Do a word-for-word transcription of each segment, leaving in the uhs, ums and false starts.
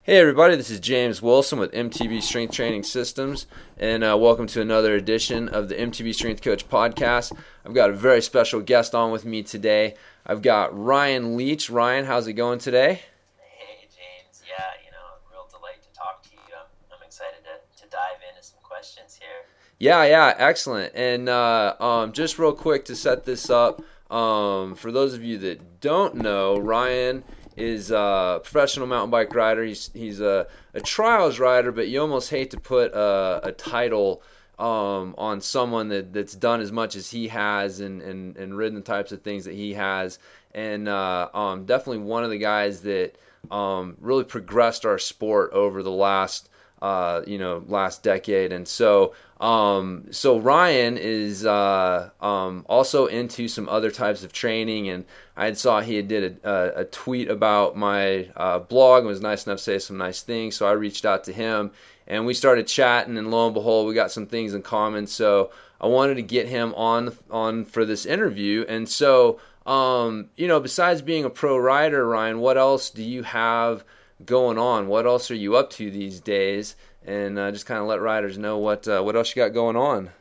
Hey everybody, this is James Wilson with M T B Strength Training Systems, and uh, welcome to another edition of the M T B Strength Coach Podcast. I've got a very special guest on with me today. I've got Ryan Leach. Ryan, how's it going today? Hey James, yeah, you know, real delight to talk to you. I'm, I'm excited to, to dive into some questions here. Yeah, yeah, excellent. And uh, um, just real quick to set this up, um, for those of you that don't know, Ryan is a professional mountain bike rider. He's he's a, a trials rider, but you almost hate to put a, a title um, on someone that, that's done as much as he has and, and, and ridden the types of things that he has. And uh, um, definitely one of the guys that um, really progressed our sport over the last uh, you know last decade. And so um, so Ryan is uh, um, also into some other types of training, and I had saw he had did a, a, a tweet about my uh, blog and was nice enough to say some nice things. So I reached out to him and we started chatting, and lo and behold, we got some things in common. So I wanted to get him on on for this interview. And so, um, you know, besides being a pro rider, Ryan, what else do you have going on? What else are you up to these days? And uh, just kind of let riders know what uh, what else you got going on.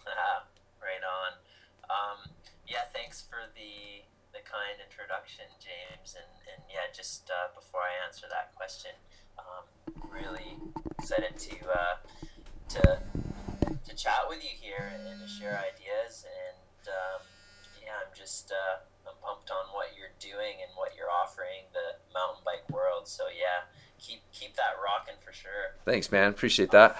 Right on. Um, yeah, thanks for the the kind introduction, James. And, and yeah, just uh, before I answer that question, um, really excited to uh, to to chat with you here and to share ideas. And um, yeah, I'm just uh, I'm pumped on what you're doing and what you're offering the mountain bike world. So yeah, keep keep that rocking for sure. Thanks, man. Appreciate that.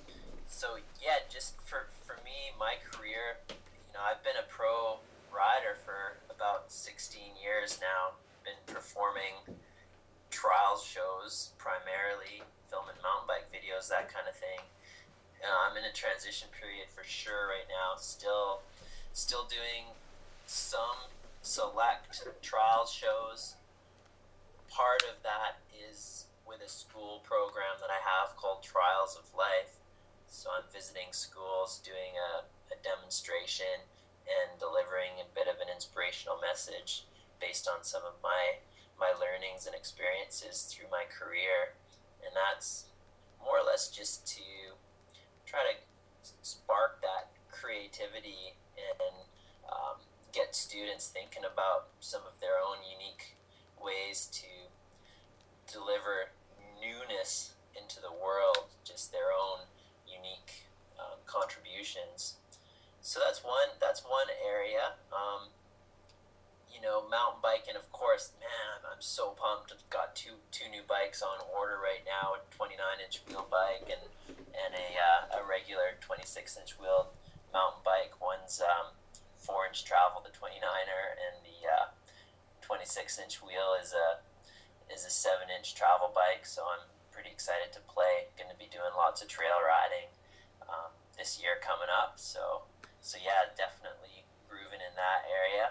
So yeah, just for for me, my career, you know, I've been a pro rider for about sixteen years now. Been performing trials shows primarily, filming mountain bike videos, that kind of thing. Uh, I'm in a transition period for sure right now. Still, still doing some select trials shows. Part of that is with a school program that I have called Trials of Life. So I'm visiting schools, doing a, a demonstration and delivering a bit of an inspirational message based on some of my my learnings and experiences through my career. And that's more or less just to try to spark that creativity and um, get students thinking about some of their own unique ways to deliver newness into the world, just their own unique um, contributions. So that's one that's one area. Um, you know, mountain biking, of course, man, I'm so pumped. I've got two two new bikes on order right now, a twenty-nine inch wheel bike and and a uh, a regular twenty-six inch wheel mountain bike. One's um, four inch travel, the twenty-niner, and the uh, twenty-six inch wheel is a is a seven inch travel bike. So I'm pretty excited to play. Going to be doing lots of trail riding um, this year coming up. So, so yeah, definitely grooving in that area.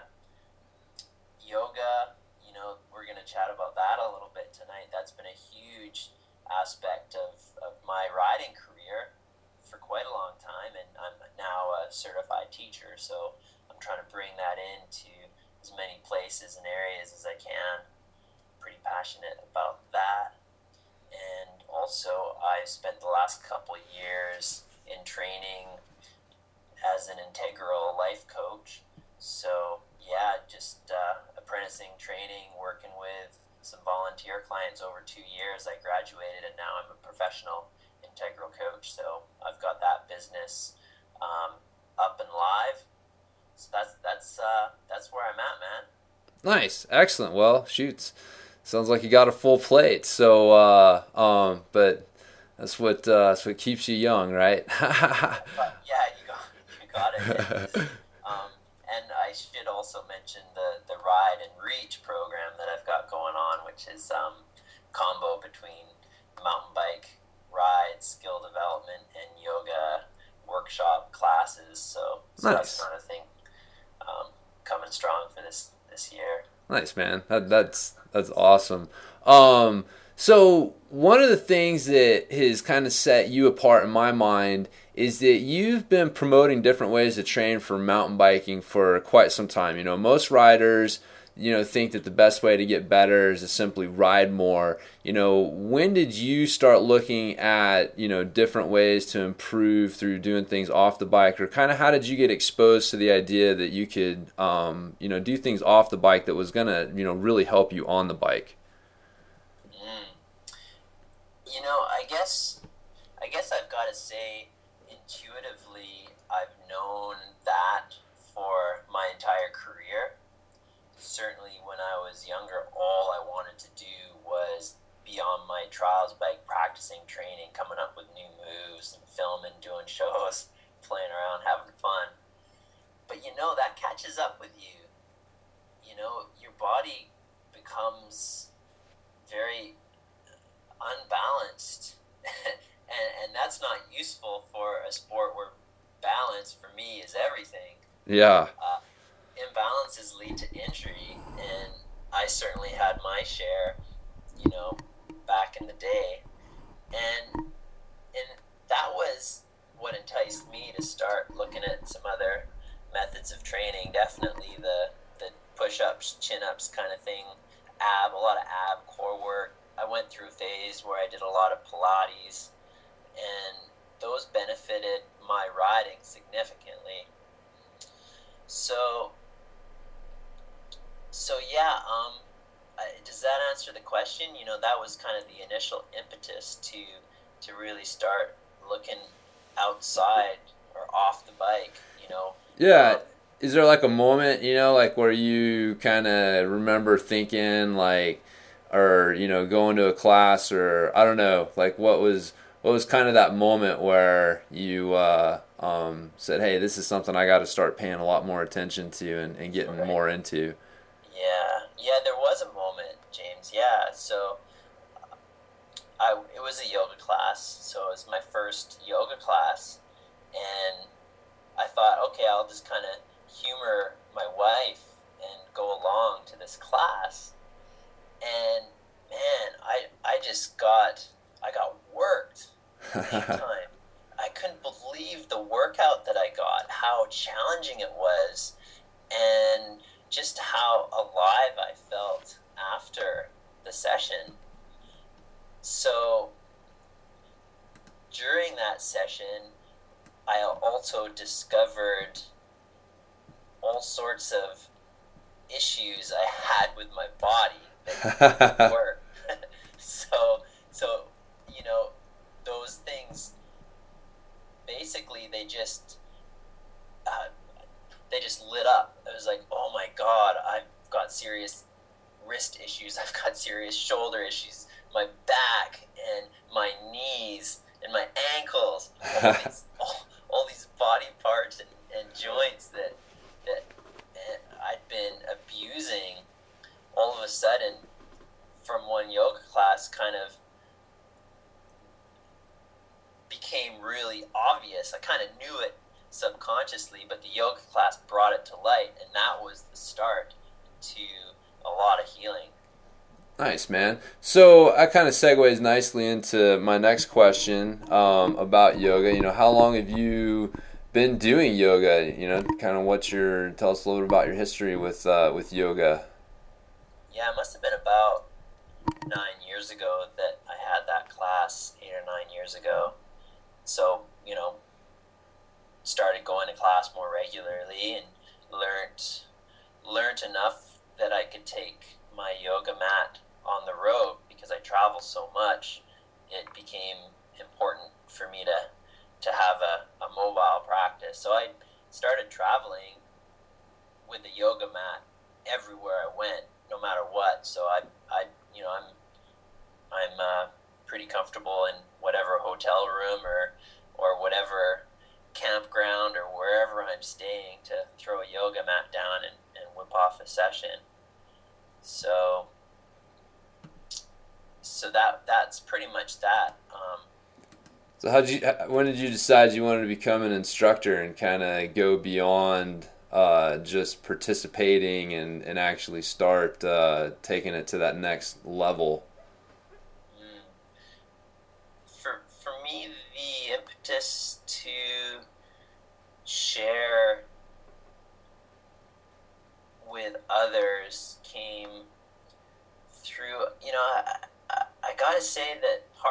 Yoga, you know, we're going to chat about that a little bit tonight. That's been a huge aspect of, of my riding career for quite a long time, and I'm now a certified teacher. So I'm trying to bring that into as many places and areas as I can. Pretty passionate about that. And also I spent the last couple of years in training as an integral life coach. So yeah, just uh, apprenticing, training, working with some volunteer clients over two years. I graduated and now I'm a professional integral coach. So I've got that business um, up and live. So that's that's uh, that's where I'm at, man. Nice, excellent. Well, shoots. Sounds like you got a full plate. So, uh, um, but that's what uh, that's what keeps you young, right? But yeah, you got you got it. um, and I should also mention the the Ride and Reach program that I've got going on, which is um, combo between mountain bike rides, skill development, and yoga workshop classes. So, so nice. That's kind of thing um, coming strong for this this year. Nice, man. That, that's that's awesome. Um, so one of the things that has kind of set you apart in my mind is that you've been promoting different ways to train for mountain biking for quite some time. You know, most riders, you know, think that the best way to get better is to simply ride more. You know, when did you start looking at, you know, different ways to improve through doing things off the bike, or kind of how did you get exposed to the idea that you could, um, you know, do things off the bike that was going to, you know, really help you on the bike? Mm. You know, I guess, I guess I've got to say, intuitively, I've known that for my entire career. Certainly when I was younger, all I wanted to do was be on my trials bike, practicing, training, coming up with new moves and filming, doing shows, playing around, having fun. But you know, that catches up with you. You know, your body becomes very unbalanced. and, and that's not useful for a sport where balance, for me, is everything. Yeah. Uh, imbalances lead to injury, and I certainly had my share, you know, back in the day, and and that was what enticed me to start looking at some other methods of training. Definitely the the push-ups, chin-ups kind of thing, ab, a lot of ab core work. I went through a phase where I did a lot of Pilates, and those benefited my riding significantly. So So yeah, um, does that answer the question? You know, that was kind of the initial impetus to to really start looking outside or off the bike. You know. Yeah. Um, Is there like a moment, you know, like where you kind of remember thinking like, or you know, going to a class, or I don't know, like what was what was kind of that moment where you uh, um, said, hey, this is something I got to start paying a lot more attention to and, and getting right. more into. Yeah, yeah, there was a moment, James. Yeah, so I it was a yoga class, so it was my first yoga class, and I thought, okay, I'll just kind of humor my wife and go along to this class, and man, I I just got I got worked big time. I couldn't believe the workout that I got, how challenging it was, and just how alive I felt after the session. So during that session, I also discovered all sorts of issues I had with my body that didn't work. so, so, you know, those things, basically, they just, uh, they just lit up. It was like, oh my God, I've got serious wrist issues. I've got serious shoulder issues. My back and my knees and my ankles. All these, all, all these body parts and, and joints that that I'd been abusing. All of a sudden, from one yoga class, kind of became really obvious. I kind of knew it subconsciously, but the yoga class brought it to light, and that was the start to a lot of healing. Nice, man. So that kind of segues nicely into my next question um, about yoga. You know, how long have you been doing yoga? You know, kind of what's your, tell us a little bit about your history with uh, with yoga. Yeah, it must have been about nine years ago that I had that class, eight or nine years ago. So, you know, started going to class more regularly and learned learned enough that I could take my yoga mat on the road because I travel so much. It became important for me to to have a, a mobile practice. So I started traveling with a yoga mat everywhere I went, no matter what. So I, I you know, I'm I'm uh, pretty comfortable in whatever hotel room or or whatever campground or wherever I'm staying to throw a yoga mat down and, and whip off a session. So so that that's pretty much that. Um, So how did you? When did you decide you wanted to become an instructor and kind of go beyond uh, just participating and, and actually start uh, taking it to that next level? mm, for for me, the impetus to share with others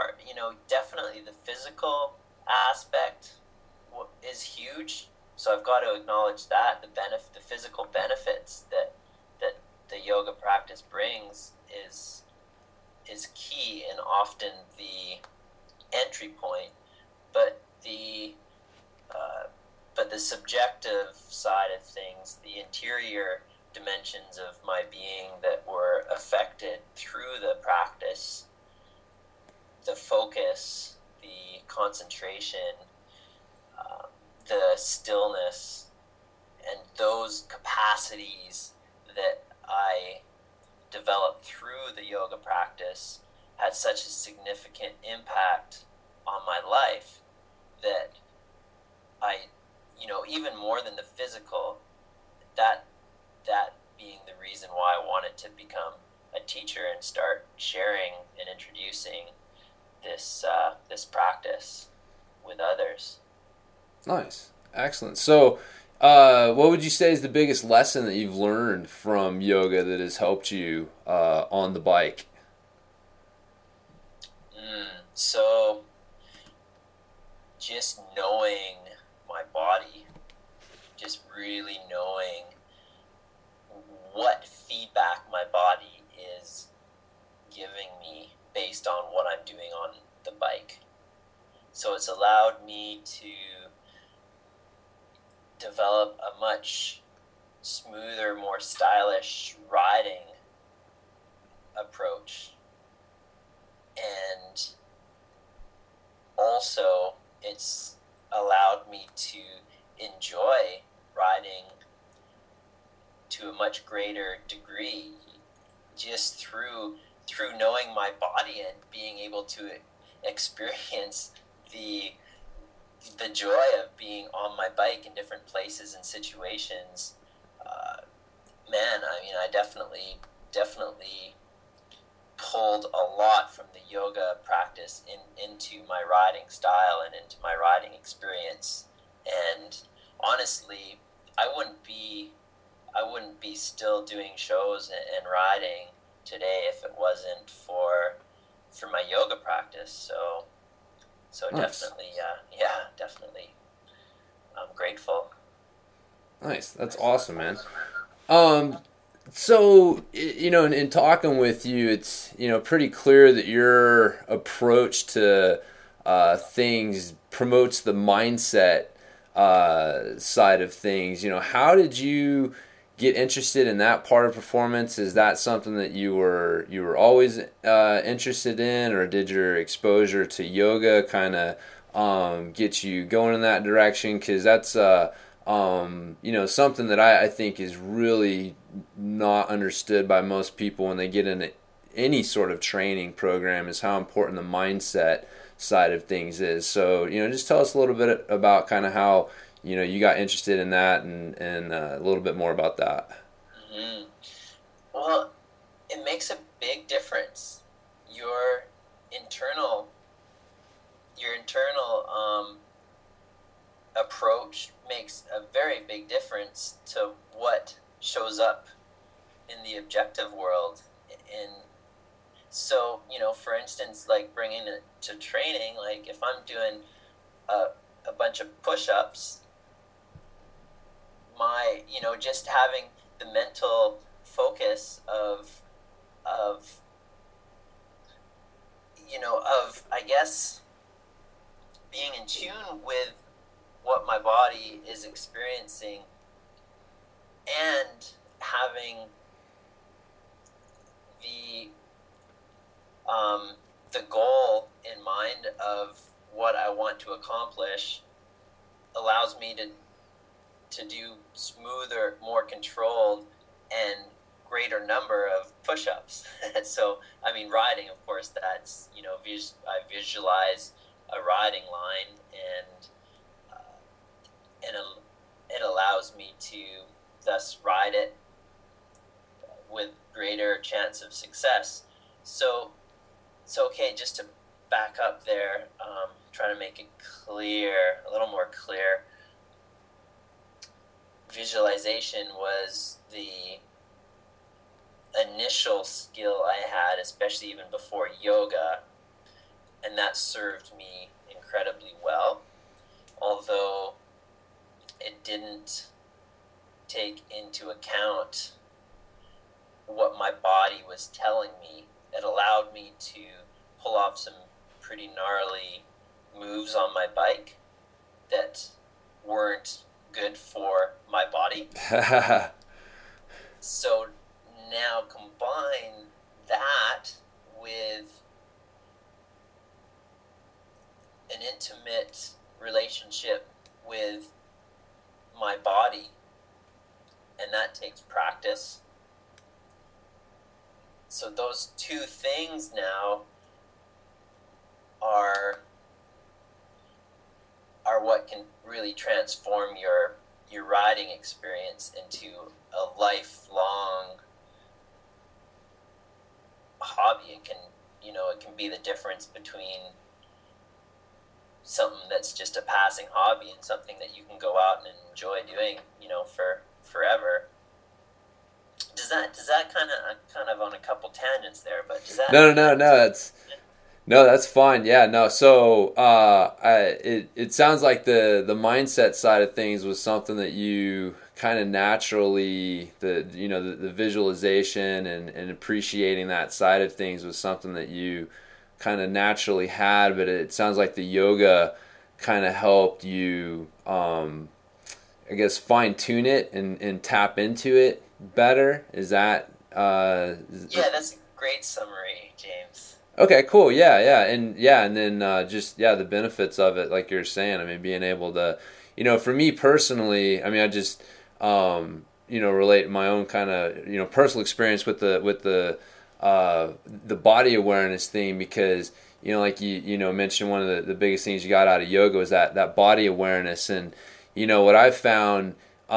are, you know, definitely the physical aspect is huge. So I've got to acknowledge that the benefit, the physical benefits that that the yoga practice brings is is key and often the entry point. But the uh, but the subjective side of things, the interior dimensions of my being that were affected through the practice, the focus, the concentration, uh, the stillness, and those capacities that I developed through the yoga practice had such a significant impact on my life that I, you know, even more than the physical, that that being the reason why I wanted to become a teacher and start sharing and introducing this uh, this practice with others. Nice, excellent. So, uh, what would you say is the biggest lesson that you've learned from yoga that has helped you uh, on the bike? Mm, so, just knowing my body, just really knowing what feedback my body is giving me based on what I'm doing on the bike. So it's allowed me to develop a much smoother, more stylish riding approach. And also it's allowed me to enjoy riding to a much greater degree just through through knowing my body and being able to experience the the joy of being on my bike in different places and situations. Uh, man, I mean, I definitely definitely pulled a lot from the yoga practice in into my riding style and into my riding experience. And honestly, I wouldn't be I wouldn't be still doing shows and, and riding today if it wasn't for for my yoga practice. So so Nice. definitely, uh, yeah, definitely, I'm grateful. Nice, that's awesome, man. Um, so you know, in, in talking with you, it's you know pretty clear that your approach to uh, things promotes the mindset uh, side of things. You know, how did you get interested in that part of performance? Is that something that you were you were always uh, interested in, or did your exposure to yoga kind of um, get you going in that direction? Because that's uh, um, you know something that I, I think is really not understood by most people when they get into any sort of training program, is how important the mindset side of things is. So you know, just tell us a little bit about kind of how you know you got interested in that, and and uh, a little bit more about that. Mm-hmm. Well, it makes a big difference. Your internal, your internal um, approach makes a very big difference to what shows up in the objective world. In so you know, for instance, like bringing it to training, like if I'm doing a a bunch of push-ups, my you know just having the mental focus of of you know of I guess being in tune with what my body is experiencing and having the um, the goal in mind of what I want to accomplish allows me to to do smoother, more controlled, and greater number of push-ups. So, I mean, riding, of course, that's, you know, vis- I visualize a riding line, and uh, and a, it allows me to thus ride it with greater chance of success. So, so okay, just to back up there, um, try to make it clear, a little more clear. Visualization was the initial skill I had, especially even before yoga, and that served me incredibly well, although it didn't take into account what my body was telling me. It allowed me to pull off some pretty gnarly moves on my bike that weren't good for my body. So now combine that with an intimate relationship with my body, and that takes practice. So those two things now are are what can really transform your your riding experience into a lifelong hobby. It can, you know, it can be the difference between something that's just a passing hobby and something that you can go out and enjoy doing, you know, for forever. Does that does that kind of kind of on a couple tangents there, but does that? No, no, no, no. That's no, that's fine. Yeah, no. So, uh, I, it it sounds like the the mindset side of things was something that you kind of naturally, the you know the, the visualization and, and appreciating that side of things was something that you kind of naturally had, but it sounds like the yoga kind of helped you, um, I guess, fine tune it and, and tap into it better. Is that? Uh, yeah, that's a great summary, James. Okay, cool. Yeah, yeah, and yeah, and then uh, just yeah, the benefits of it, like you're saying. I mean, being able to, you know, for me personally, I mean, I just, um, you know, relate my own kind of, you know, personal experience with the with the uh, the body awareness thing, because you know, like you you know mentioned, one of the, the biggest things you got out of yoga was that that body awareness, and you know what I've found.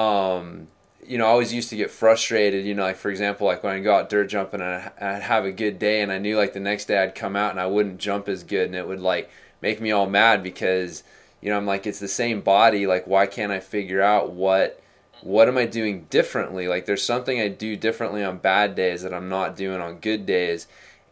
Um, You know, I always used to get frustrated, you know, like, for example, like when I go out dirt jumping and I'd have a good day and I knew like the next day I'd come out and I wouldn't jump as good, and it would like make me all mad because, you know, I'm like, it's the same body. Like, why can't I figure out what, what am I doing differently? Like, there's something I do differently on bad days that I'm not doing on good days.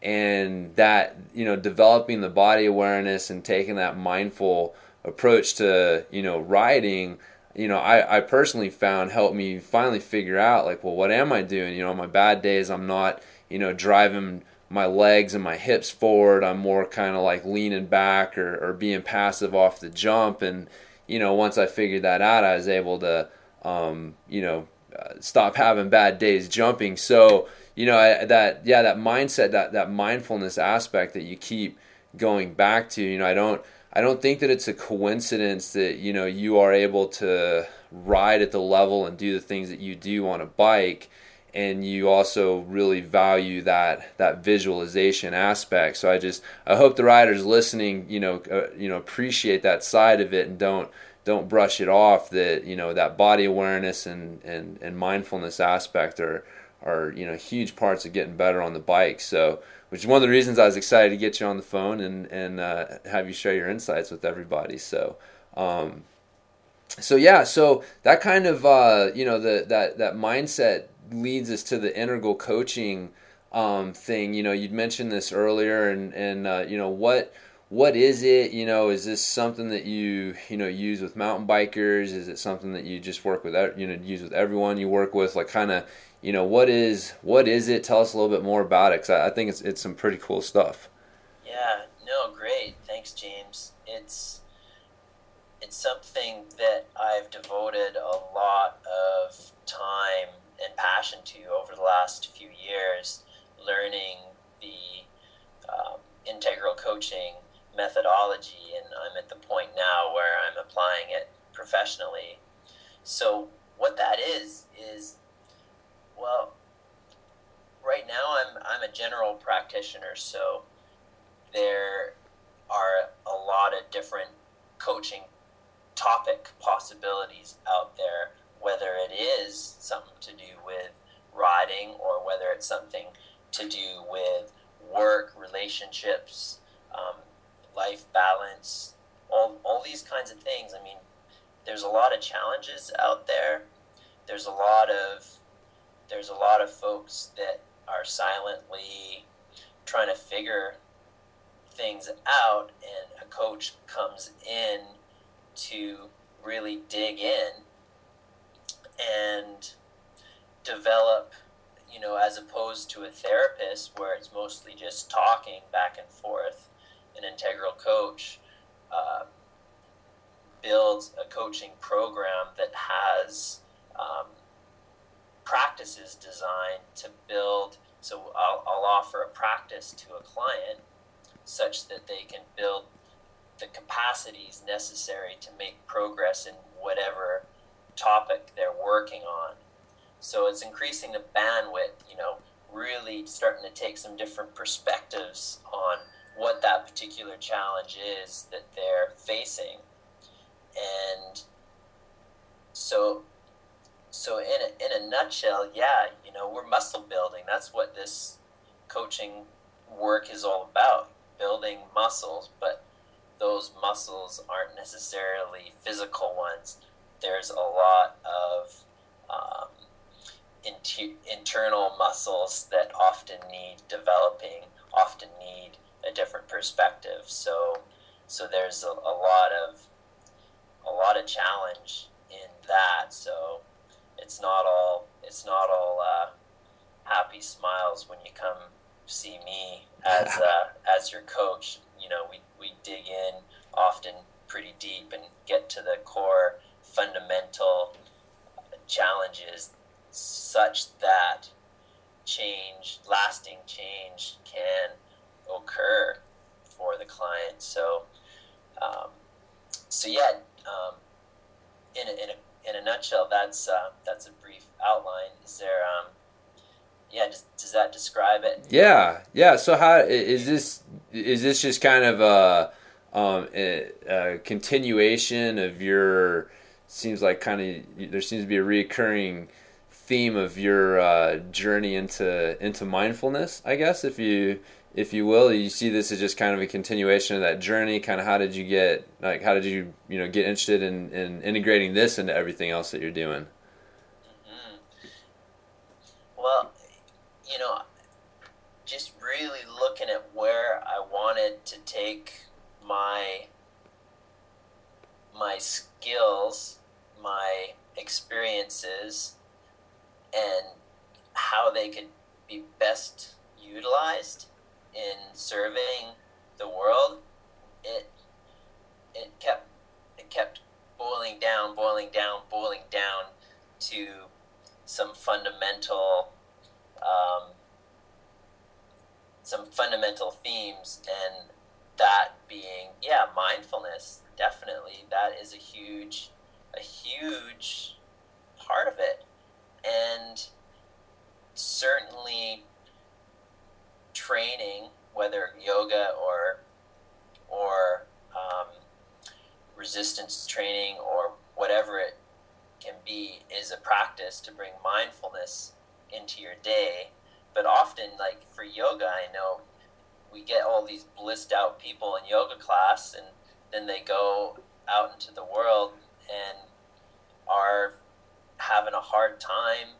And that, you know, developing the body awareness and taking that mindful approach to, you know, riding, you know, I, I personally found helped me finally figure out, like, well, what am I doing? You know, on my bad days, I'm not, you know, driving my legs and my hips forward. I'm more kind of like leaning back or, or being passive off the jump. And, you know, once I figured that out, I was able to, um, you know, uh, stop having bad days jumping. So, you know, I, that, yeah, that mindset, that, that mindfulness aspect that you keep going back to, you know, I don't, I don't think that it's a coincidence that, you know, you are able to ride at the level and do the things that you do on a bike, and you also really value that that visualization aspect. So I just I hope the riders listening, you know, uh, you know, appreciate that side of it and don't don't brush it off. That, you know, that body awareness and and, and mindfulness aspect are are you know huge parts of getting better on the bike. So, which is one of the reasons I was excited to get you on the phone and and uh, have you share your insights with everybody. So, um, so yeah, so that kind of uh, you know the that that mindset leads us to the integral coaching um, thing. You know, you'd mentioned this earlier, and and uh, you know what what is it? You know, is this something that you you know use with mountain bikers? Is it something that you just work with you know use with everyone you work with? Like, kind of. You know, what is what is it? Tell us a little bit more about it, because I, I think it's it's some pretty cool stuff. Yeah, no, great. Thanks, James. It's it's something that I've devoted a lot of time and passion to over the last few years, learning the um, integral coaching methodology, and I'm at the point now where I'm applying it professionally. So what that is is Well, right now I'm I'm a general practitioner, so there are a lot of different coaching topic possibilities out there, whether it is something to do with riding or whether it's something to do with work, relationships, um, life balance, all all these kinds of things. I mean, there's a lot of challenges out there. There's a lot of There's a lot of folks that are silently trying to figure things out, and a coach comes in to really dig in and develop, you know, as opposed to a therapist where it's mostly just talking back and forth. An integral coach uh, builds a coaching program that has um, practices designed to build. So I'll, I'll offer a practice to a client such that they can build the capacities necessary to make progress in whatever topic they're working on. So it's increasing the bandwidth, you know, really starting to take some different perspectives on what that particular challenge is that they're facing. And so so in a, in a nutshell, yeah, you know, we're muscle building. That's what this coaching work is all about, building muscles, but those muscles aren't necessarily physical ones. There's a lot of um, inter- internal muscles that often need developing, often need a different perspective. So, so there's a, a lot of a lot of challenge in that. So, it's not all it's not all uh, happy smiles when you come see me as uh, as your coach. You know, we we dig in often pretty deep and get to the core fundamental challenges such that change, lasting change, can occur for the client. So, um, so yeah, um, in a, in a in a nutshell, that's uh, that's a brief outline. Is there, um, yeah, does, does that describe it? Yeah, yeah. So how is this? Is this just kind of a, um, a, a continuation of your? Seems like kind of there seems to be a recurring theme of your uh, journey into into mindfulness, I guess, if you if you will. You see this as just kind of a continuation of that journey. Kind of how did you get like how did you you know get interested in, in integrating this into everything else that you're doing? Mm-hmm. Well, you know, just really looking at where I wanted to take my my skills, my experiences, and how they could be best utilized in serving the world. It it kept it kept boiling down, boiling down, boiling down to some fundamental um, some fundamental themes, and that being, yeah, mindfulness. Definitely, that is a huge a huge part of it. And certainly training, whether yoga or or um, resistance training or whatever it can be, is a practice to bring mindfulness into your day. But often, like for yoga, I know we get all these blissed out people in yoga class, and then they go out into the world and are having a hard time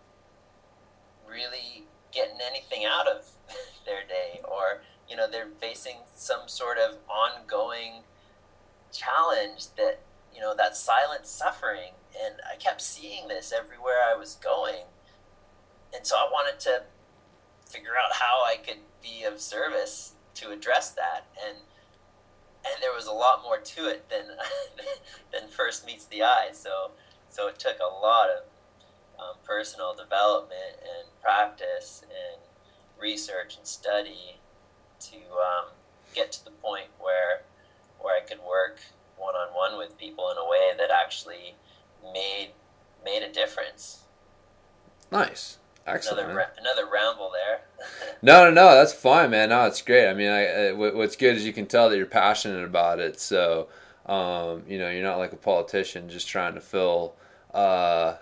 really getting anything out of their day, or you know they're facing some sort of ongoing challenge that you know that silent suffering. And I kept seeing this everywhere I was going, and so I wanted to figure out how I could be of service to address that. and and there was a lot more to it than than first meets the eye. So so it took a lot of um, personal development and practice and research and study to um, get to the point where where I could work one on one with people in a way that actually made made a difference. Nice. Excellent. Another ra- another ramble there. no, no, no. That's fine, man. No, it's great. I mean, I, I, what's good is you can tell that you're passionate about it. So, um, you know, you're not like a politician just trying to fill uh,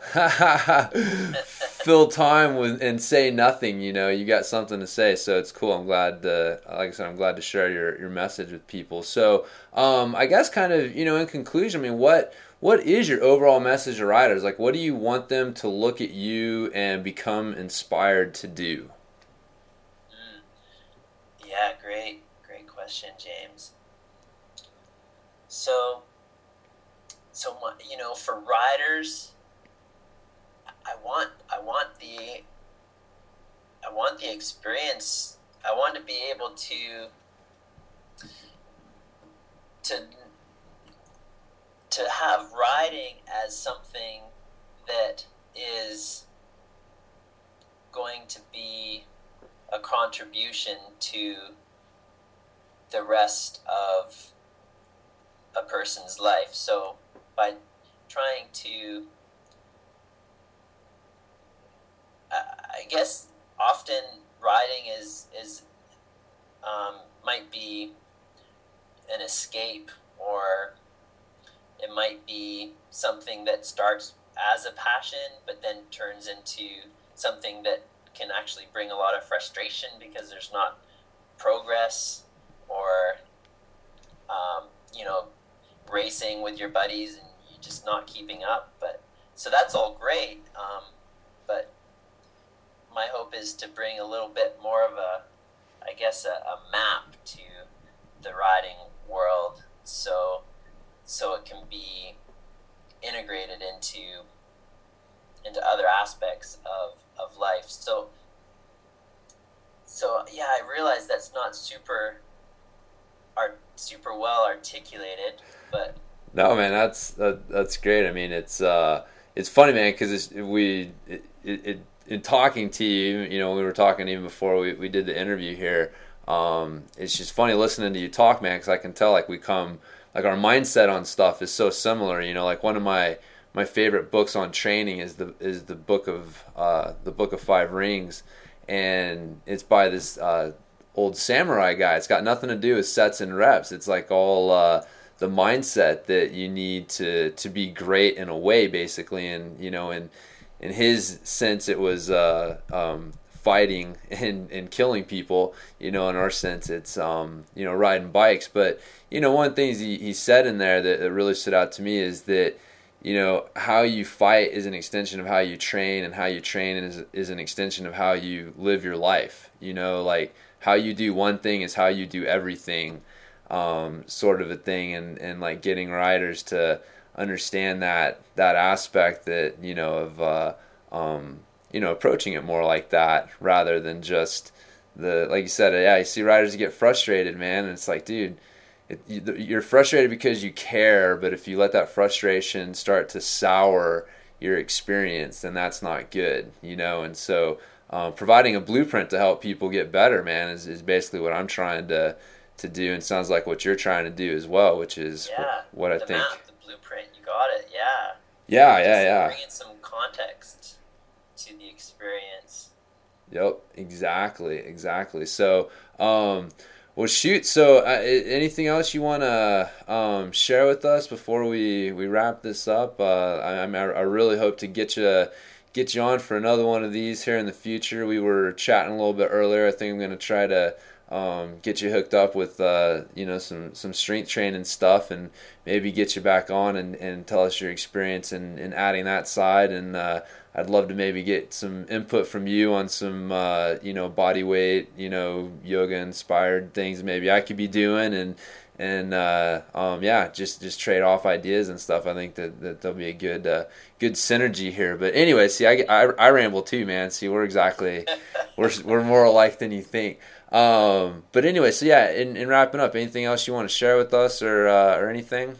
fill time with and say nothing. You know, you got something to say. So it's cool. I'm glad. To, like I said, I'm glad to share your your message with people. So, um, I guess, kind of, you know, in conclusion, I mean, what. What is your overall message to riders? Like, what do you want them to look at you and become inspired to do? Mm. Yeah, great, great question. question, James. So, so my, you know, for riders, I want, I want the, I want the experience. I want to be able to, to, to have riding as something that is going to be a contribution to the rest of a person's life. So by trying to, I guess often riding is, is um, might be an escape, or it might be something that starts as a passion but then turns into something that can actually bring a lot of frustration because there's not progress, or um, you know, racing with your buddies and you're just not keeping up. But so that's all great, um, but my hope is to bring a little bit more of a, I guess, a, a map to the riding world, so so it can be integrated into into other aspects of, of life. So so yeah, I realize that's not super art super well articulated, but no, man, that's that, that's great. I mean, it's uh, it's funny, man, because we it, it, in talking to you, you know, we were talking even before we, we did the interview here. Um, it's just funny listening to you talk, man, because I can tell like we come like our mindset on stuff is so similar. You know, like one of my my favorite books on training is the is the book of uh, the Book of Five Rings, and it's by this uh, old samurai guy. It's got nothing to do with sets and reps. It's like all uh, the mindset that you need to to be great in a way, basically. And you know, in in his sense, it was uh, um, fighting and, and killing people. You know, in our sense, it's um, you know, riding bikes. But you know, one of the things he, he said in there that, that really stood out to me is that, you know, how you fight is an extension of how you train, and how you train is is an extension of how you live your life. You know, like how you do one thing is how you do everything, um, sort of a thing, and, and like getting riders to understand that that aspect, that, you know, of uh, um, you know, approaching it more like that rather than just the, like you said, yeah, you see riders get frustrated, man, and it's like, dude, It, you're frustrated because you care, but if you let that frustration start to sour your experience, then that's not good, you know. And so um, providing a blueprint to help people get better, man, is, is basically what I'm trying to to do, and sounds like what you're trying to do as well, which is yeah, what, what I the think. Map, the blueprint, you got it. Yeah. Yeah, Just yeah, yeah. Bringing some context to the experience. Yep, exactly, exactly. So, um, well, shoot. So, uh, anything else you want to um, share with us before we, we wrap this up? Uh, I, I really hope to get you get you on for another one of these here in the future. We were chatting a little bit earlier. I think I'm going to try to um, get you hooked up with uh, you know, some, some strength training stuff, and maybe get you back on and, and tell us your experience in, in adding that side. And uh, I'd love to maybe get some input from you on some, uh, you know, body weight, you know, yoga inspired things maybe I could be doing, and and uh, um, yeah, just just trade off ideas and stuff. I think that, that there'll be a good uh, good synergy here. But anyway, see, I, I, I ramble too, man. See, we're exactly we're we're more alike than you think. Um, but anyway, so yeah, in, in wrapping up, anything else you want to share with us, or uh, or anything?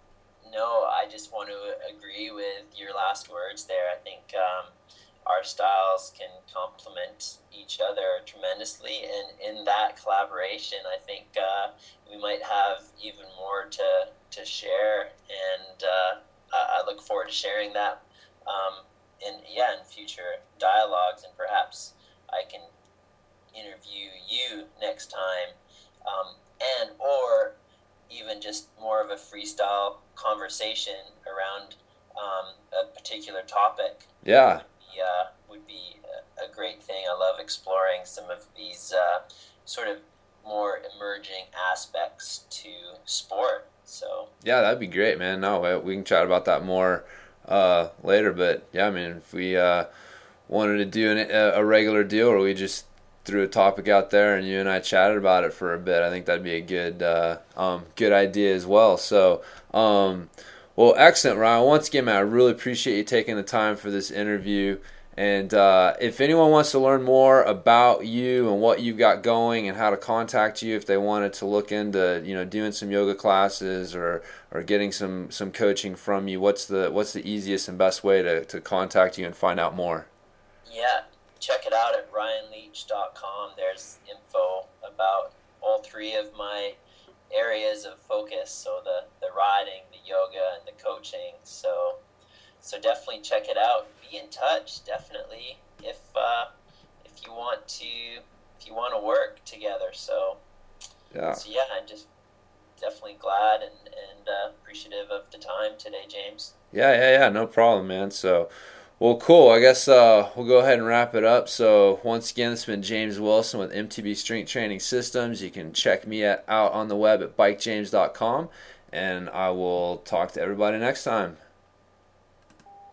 No, I just want to agree with your last words there. I think um, our styles can complement each other tremendously, and in that collaboration, I think uh, we might have even more to to share, and uh, I, I look forward to sharing that um, in yeah in future dialogues, and perhaps I can interview you next time, um, and or even just more of a freestyle conversation around um, a particular topic. Yeah. Would be, uh, would be a, a great thing. I love exploring some of these uh, sort of more emerging aspects to sport. So yeah, that'd be great, man. No, we can chat about that more uh, later. But yeah, I mean, if we uh, wanted to do an, a, a regular deal, or we just threw a topic out there and you and I chatted about it for a bit. I think that'd be a good uh, um, good idea as well. So, um, well, excellent, Ryan. Once again, man, I really appreciate you taking the time for this interview. And uh, if anyone wants to learn more about you and what you've got going and how to contact you, if they wanted to look into, you know, doing some yoga classes or, or getting some, some coaching from you, what's the what's the easiest and best way to, to contact you and find out more? Yeah, check it out at ryan leach dot com. There's info about all three of my areas of focus, so the, the riding, the yoga, and the coaching. So so definitely check it out. Be in touch, definitely, if uh, if you want to if you want to work together. So yeah, so yeah, I'm just definitely glad and and uh, appreciative of the time today, James. Yeah, yeah, yeah, no problem, man. So, well, cool. I guess uh, we'll go ahead and wrap it up. So, once again, this has been James Wilson with M T B Strength Training Systems. You can check me at, out on the web at bike james dot com, and I will talk to everybody next time.